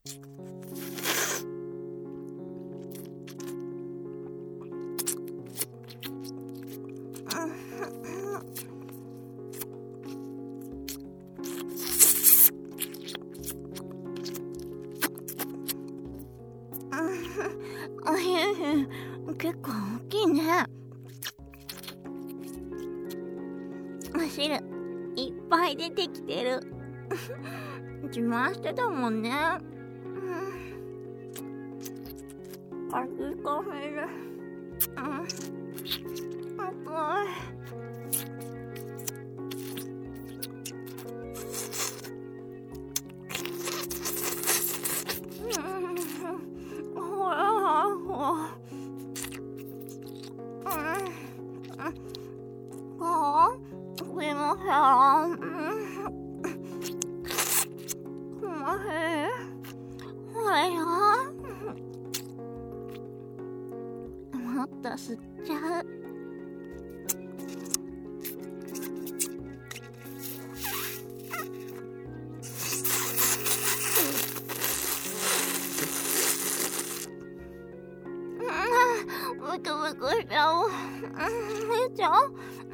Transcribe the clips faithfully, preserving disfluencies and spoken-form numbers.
結構大きいね。汁いっぱい出てきてる。自慢してたもんね。かきカフェで、うん、熱い。もっと吸っちゃう。ブクブクしちゃう。めちゃう。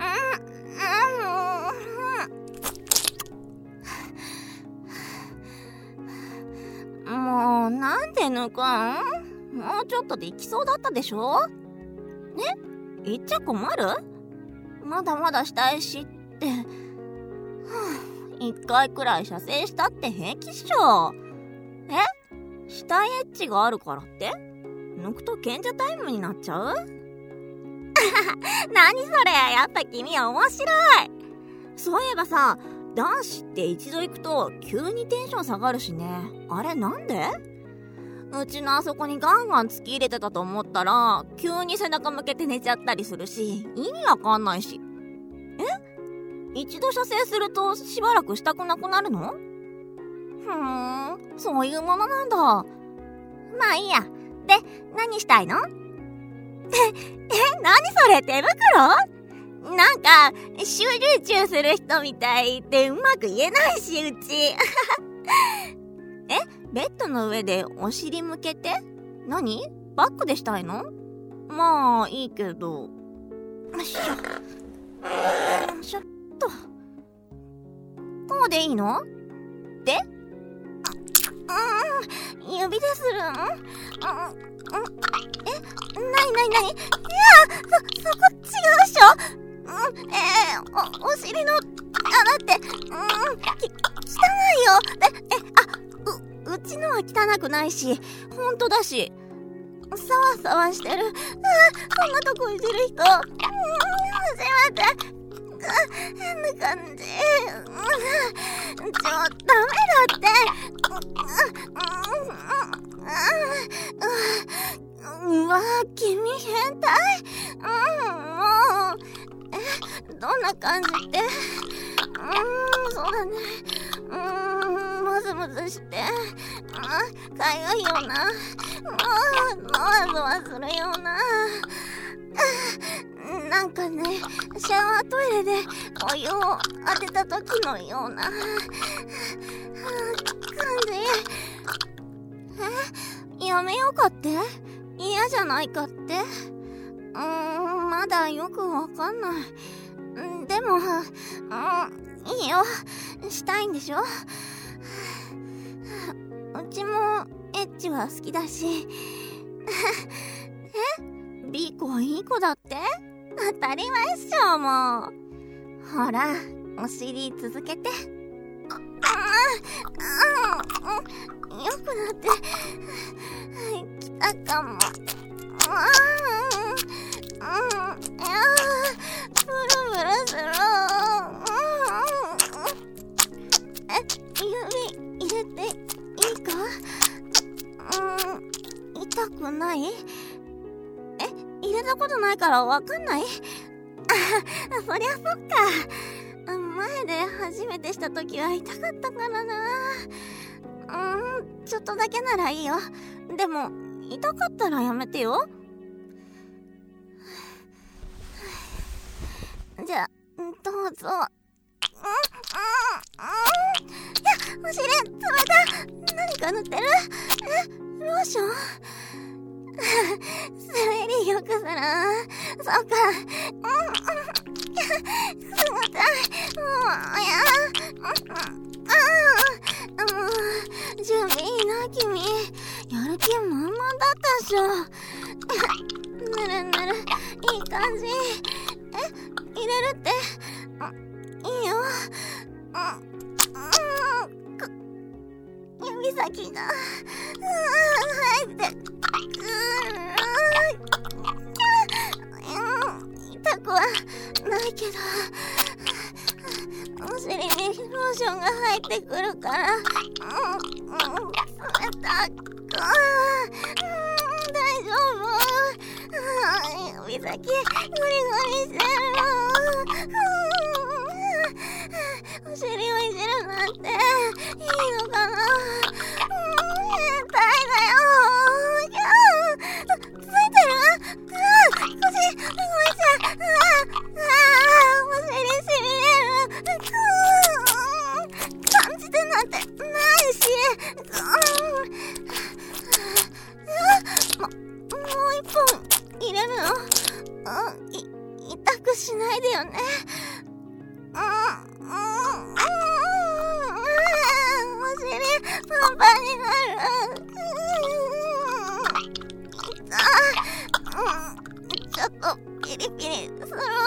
もうなんで抜くん？もうちょっとで行きそうだったでしょ？ね？行っちゃ困る？まだまだしたいしって。一回くらい射精したって平気っしょ。え？したいエッチがあるからって抜くと賢者タイムになっちゃう？何それ、やっぱ君は面白い。そういえばさ、男子って一度行くと急にテンション下がるしね。あれなんで？うちのあそこにガンガン突き入れてたと思ったら急に背中向けて寝ちゃったりするし、意味わかんないし。え？一度射精するとしばらくしたくなくなるの？ふーん、そういうものなんだ。まあいいや。で、何したいの？え、え、何それ、手袋？なんか集中中する人みたいってうまく言えないし、うち。え、ベッドの上でお尻向けて？何？バックでしたいの？まあいいけど。よいしょ。よいしょっと。こうでいいの？で？うん、指でするん？うん、うん、え、なになになに？いや、そ、そこ違うっしょ？うん、えー、お、お尻の穴って、うん、き、汚いよ。で、え、あ、う、うちのは汚くないし、ほんとだし、さわさわしてる。あ、こんなとこいじる人、うん、初めて。変な感じ。ちょ、ダメだって。うわ、君変態。うん、もう。え、どんな感じって。うーん、そうだね。うーん、ムズムズして。あ、かゆいような。もう、ゾワゾワするような。なんかね、シャワートイレでお湯を当てた時のような感じ。え、やめようかって？嫌じゃないかって？うーん、まだよくわかんない。でも、うん、いいよ。したいんでしょ？うちもエッチは好きだし。え？ビーコはいい子だって？当たり前っしょ、もう。ほら、お尻続けて。ああ、うん、よくなってきたかも。ああ、うん、いや、ブルブルする。え、指入れていいか？うん、痛くない？入れたことないからわかんない？あ、そりゃそっか。前で初めてした時は痛かったからな。うーん、ちょっとだけならいいよ。でも、痛かったらやめてよ。じゃあ、どうぞ。うん、うん、うん。いや、 お尻、冷た。何か塗ってる？え、ローション？滑りよくする。そうか。うん、冷たい。もう、や。うん、もう、準備いいな、君。やる気満々だったっしょ。ぬるぬる、いい感じ。え、入れるって。いいよ。指先が入ってくる。痛くはないけど、お尻にローションが入ってくるから、うん、冷たく、大丈夫。指先グリグリしてる。お尻をいじるなんていいのかな。変態だよ。ついてる？腰動いちゃう。お尻しびれる。感じてなんてないし。も、もう一本入れるの？い、痛くしないでよね。うん、うん、お尻パンパンになる。ちょっとピリピリする。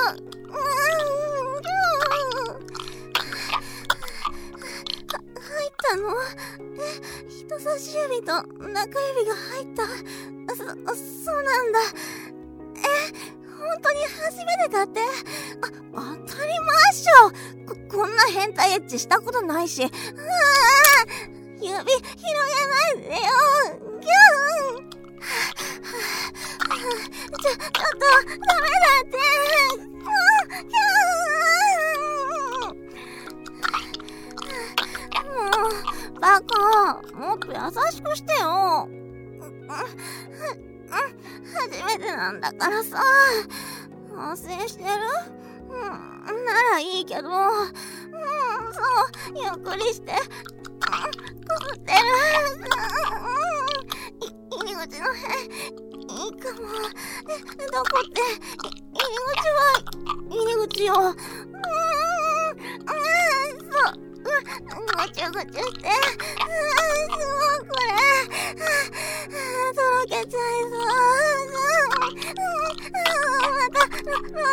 入ったの？え、人差し指と中指が入った。そ、そうなんだ。え、本当に初めてだって。あ、当たり前っしょ。こ、こんな変態エッチしたことないし。うわー、指広げないでよ。ギューン。ちょ、ちょっとダメだって。ギューン。もうバカ、もっと優しくしてよ。初めてなんだからさ。反省してる？うん、ならいいけど、うん、そう、ゆっくりして、うん、くぐってる。うん、い入り口の辺、いいかも。え、どこって、い入り口は、入り口よ。うん、うん、そう、うん、ぐちゅぐちゅして、うん、すごいこれ。とろけちゃいそう。またローション塗ってる。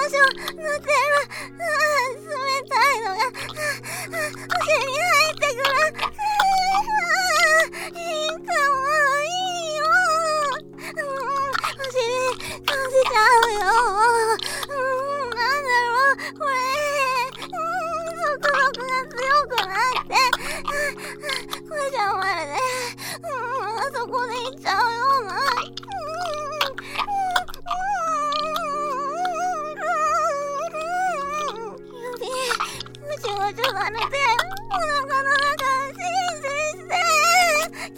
冷たいのがお尻に入ってくる。いいかも、いいよ。お尻感じちゃうよ。なんだろうこれ。束縛が強くなってこれじゃまるでそこでいっちゃうような。ぐちゅぐちゅされてお腹の中シンシンしてキャ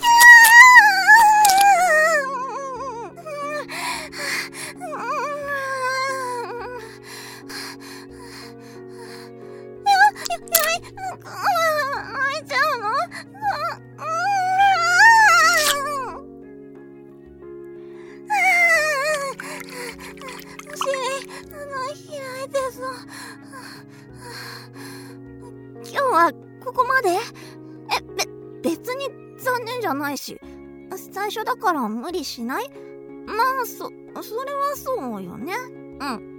ー。やばい、泣いちゃうの？お尻開いてそう。今日はここまで？え、べ、別に残念じゃないし、最初だから無理しない？まあ、そ、それはそうよね。うん。